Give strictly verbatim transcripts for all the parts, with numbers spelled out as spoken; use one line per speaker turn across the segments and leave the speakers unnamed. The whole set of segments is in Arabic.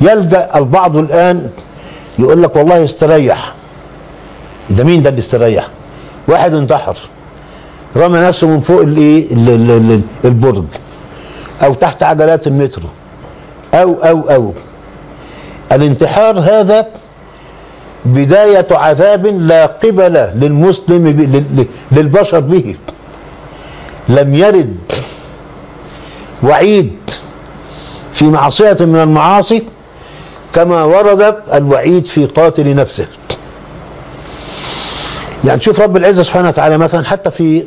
يلجأ البعض الآن يقول لك والله استريح. ده مين ده اللي استريح؟ واحد انتحر، رمى نفسه من فوق الايه البرج او تحت عجلات المترو او او او الانتحار هذا بداية عذاب لا قبل للمسلم للبشر به. لم يرد وعيد في معصية من المعاصي كما ورد الوعيد في قاتل نفسه. يعني شوف رب العزة سبحانه وتعالى مثلا حتى في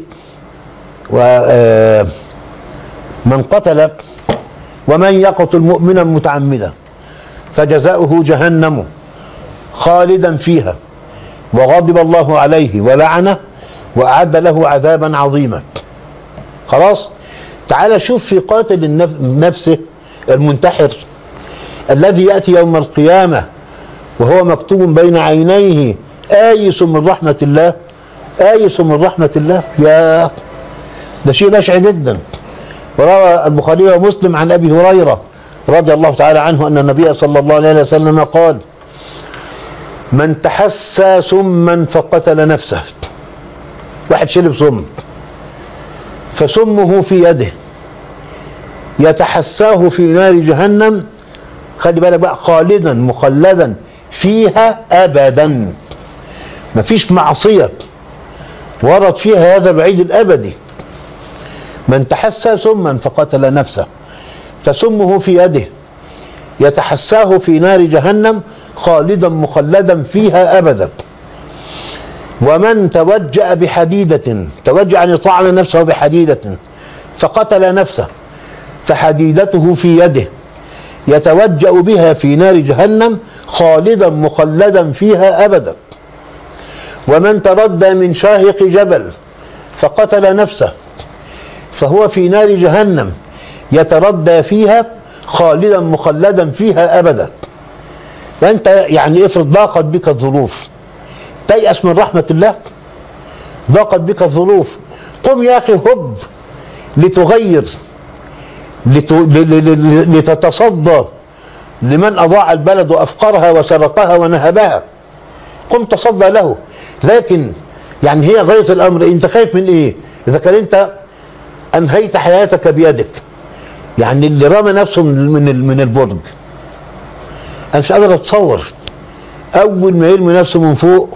من قتل ومن يقتل مؤمنا متعمدا فجزاؤه جهنم خالدا فيها وغضب الله عليه ولعنه وأعد له عذابا عظيما. خلاص، تعال شوف في قاتل نفسه المنتحر الذي يأتي يوم القيامة وهو مكتوب بين عينيه آيس من رحمة الله، آيس من رحمة الله. يا ده شيء بشع جدا. وروى البخاري ومسلم عن أبي هريرة رضي الله تعالى عنه أن النبي صلى الله عليه وسلم قال: من تحسى سما فقتل نفسه. واحد شرب سم فسمه في يده يتحساه في نار جهنم، خلي بالك بقى، خالدا مخلدا فيها أبدا. مفيش معصية ورد فيها هذا الوعيد الأبدي. من تحسى سما فقتل نفسه فسمه في يده يتحساه في نار جهنم خالدا مخلدا فيها أبدا. ومن توجأ بحديدة، توجأ يعني طعن نفسه بحديدة فقتل نفسه فحديدته في يده يتوجأ بها في نار جهنم خالدا مخلدا فيها أبدا. ومن تردى من شاهق جبل فقتل نفسه فهو في نار جهنم يتردى فيها خالدا مخلدا فيها أبدا. وأنت يعني افرض ضاقت بك الظروف، تيأس من رحمة الله؟ ضاقت بك الظروف، قم يا أخي هب لتغير، لتتصدى لمن أضاع البلد وأفقرها وسرقها ونهبها. قم تصدى له. لكن يعني هي غاية الأمر أنت خايف من إيه؟ إذا كان أنت أنهيت حياتك بيدك، يعني اللي رمى نفسه من من البرج، أنا مش قادر أتصور أول ما يرمي نفسه من فوق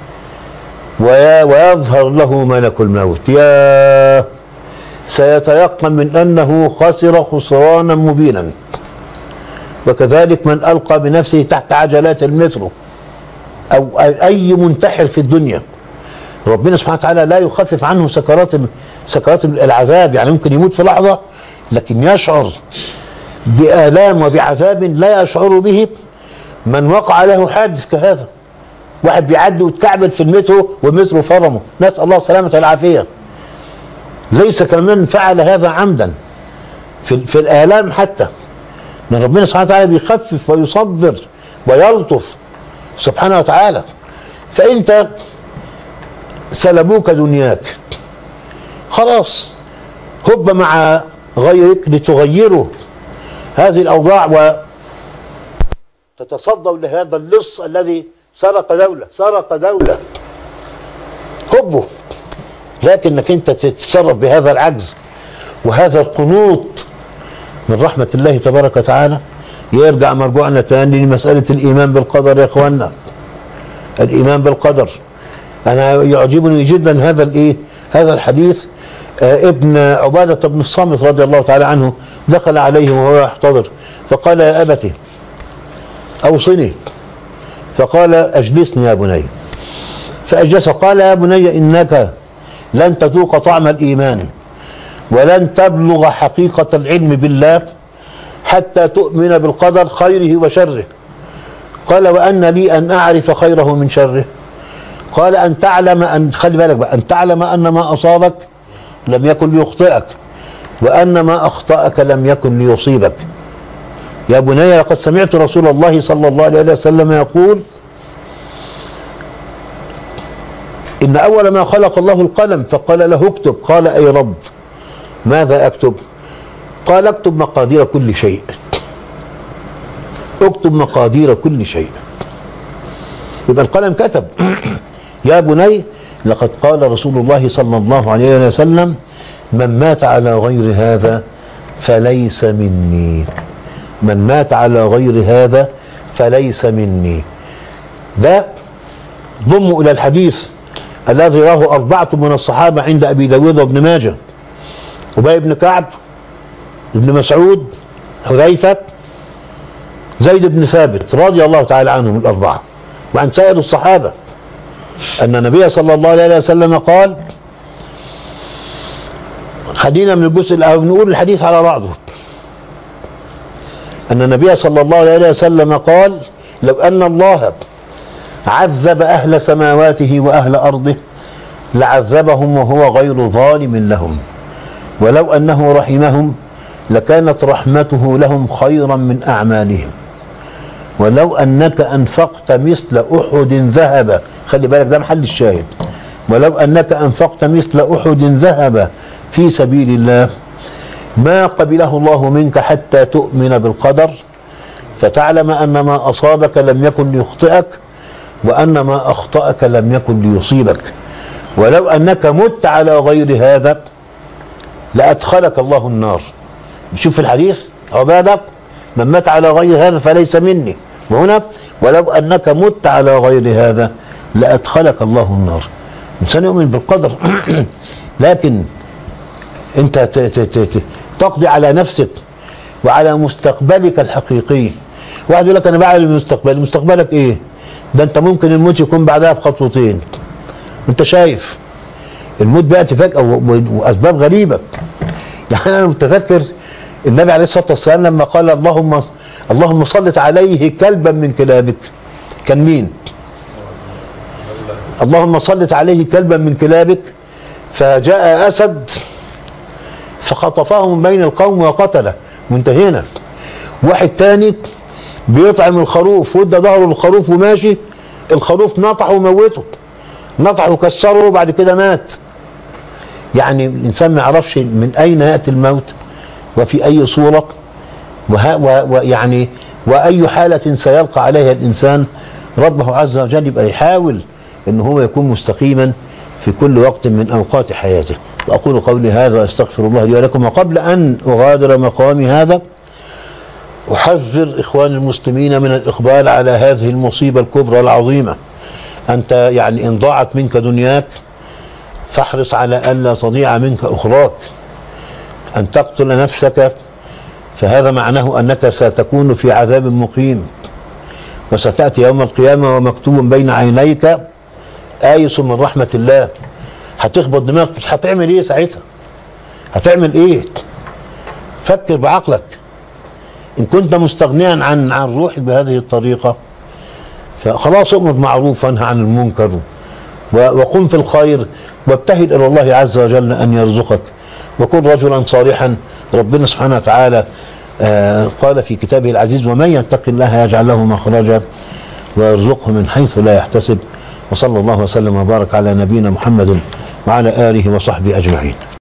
ويظهر له ملك الموت، يا سيتيقن من أنه خسر خسرانا مبينا. وكذلك من ألقى بنفسه تحت عجلات المترو أو أي منتحر في الدنيا، ربنا سبحانه وتعالى لا يخفف عنه سكرات سكرات العذاب. يعني ممكن يموت في لحظة لكن يشعر بآلام وبعذاب لا يشعر به من وقع له حادث كهذا. واحد بيعدي وتكعبل في المترو والمترو فرمه، نسأل الله السلامة والعافية. ليس كمان فعل هذا عمدا في, في الآلام حتى، من ربنا سبحانه وتعالى بيخفف ويصبر ويلطف سبحانه وتعالى. فأنت سلبوك دنياك، خلاص هب مع غيرك لتغيروا هذه الأوضاع وتتصدوا لهذا اللص الذي سرق دولة سرق دولة هبوا. لكنك انت تتصرف بهذا العجز وهذا القنوط من رحمة الله تبارك وتعالى. يرجع مرجوعنا تاني لمسألة الإيمان بالقدر يا إخواننا. الإيمان بالقدر، أنا يعجبني جدا هذا الإيه هذا الحديث. آه ابن عبادة بن الصامت رضي الله تعالى عنه دخل عليه وهو يحتضر فقال: يا أبتي أوصني. فقال: أجلسني يا بني. فأجلسه. قال: يا بني إنك لن تذوق طعم الإيمان ولن تبلغ حقيقة العلم بالله حتى تؤمن بالقدر خيره وشره. قال: وأن لي أن أعرف خيره من شره؟ قال: أن تعلم أن خلي بالك بقى أن تعلم أن ما أصابك لم يكن ليخطئك وأن ما أخطأك لم يكن ليصيبك. يا بني لقد سمعت رسول الله صلى الله عليه وسلم يقول: إن أول ما خلق الله القلم فقال له اكتب. قال: أي رب ماذا أكتب؟ قال: اكتب مقادير كل شيء. اكتب مقادير كل شيء. يبقى القلم كتب. يا بني لقد قال رسول الله صلى الله عليه وسلم من مات على غير هذا فليس مني. من مات على غير هذا فليس مني. ده ضموا إلى الحديث الذي رواه أربعة من الصحابة عند أبي داود وابن ماجه: أبي بن كعب، ابن مسعود، حذيفة، زيد بن ثابت رضي الله تعالى عنهم الأربعة، وعن سائر الصحابة أن النبي صلى الله عليه وسلم قال: خلينا من الجزء الأول نقول الحديث على بعضه. أن النبي صلى الله عليه وسلم قال: لو أن الله عذب أهل سماواته وأهل أرضه لعذبهم وهو غير ظالم لهم، ولو أنه رحمهم لكانت رحمته لهم خيرا من أعمالهم، ولو أنك أنفقت مثل أحد ذهب، خلي بالك ده محل الشاهد، ولو أنك أنفقت مثل أحد ذهب في سبيل الله ما قبله الله منك حتى تؤمن بالقدر فتعلم أن ما أصابك لم يكن ليخطئك وأن ما أخطأك لم يكن ليصيبك، ولو أنك مت على غير هذا لأدخلك الله النار. شوف الحديث عبادك: من مات على غير هذا فليس مني. وهنا ولو أنك مت على غير هذا لأدخلك الله النار. الإنسان يؤمن بالقدر لكن أنت تقضي على نفسك وعلى مستقبلك الحقيقي. واحد يقول لك أنا بعمل المستقبل. مستقبلك إيه؟ ده أنت ممكن الموت يكون بعدها بخطوتين. أنت شايف الموت بيأتي فجأة وأسباب غريبة. يعني أنا متذكر النبي عليه الصلاة والسلام لما قال: اللهم اللهم صلت عليه كلبا من كلابك. كان مين؟ اللهم صلت عليه كلبا من كلابك، فجاء أسد فخطفه من بين القوم وقتله وانتهينا. واحد تاني بيطعم الخروف وادى ظهره للخروف وماشي، الخروف نطحه وموته، نطحه وكسره وبعد كده مات. يعني الإنسان ما يعرفش من أين يأتي الموت وفي أي صورة ويعني وأي حالة سيلقى عليها الإنسان ربه عز وجل. يبقى يحاول أن هو يكون مستقيما في كل وقت من أوقات حياته. وأقول قولي هذا وأستغفر الله لي ولكم. وقبل أن أغادر مقامي هذا أحذر إخوان المسلمين من الإقبال على هذه المصيبة الكبرى العظيمة. أنت يعني إن ضاعت منك دنياك فاحرص على ألا تضيع منك أخراك. أن تقتل نفسك فهذا معناه أنك ستكون في عذاب مقيم، وستأتي يوم القيامة ومكتوب بين عينيك آيس من رحمة الله. هتخبط دماغك، هتعمل ايه ساعتها؟ هتعمل ايه؟ فكر بعقلك. ان كنت مستغنيا عن عن روحك بهذه الطريقة فخلاص امر بالمعروف وانهى عن المنكر وقم في الخير وابتهل الى الله عز وجل ان يرزقك وكن رجلا صالحا. ربنا سبحانه وتعالى آه قال في كتابه العزيز: ومن يتق الله يجعل له مخرجا ويرزقه من حيث لا يحتسب. وصلى الله وسلم وبارك على نبينا محمد وعلى آله وصحبه أجمعين.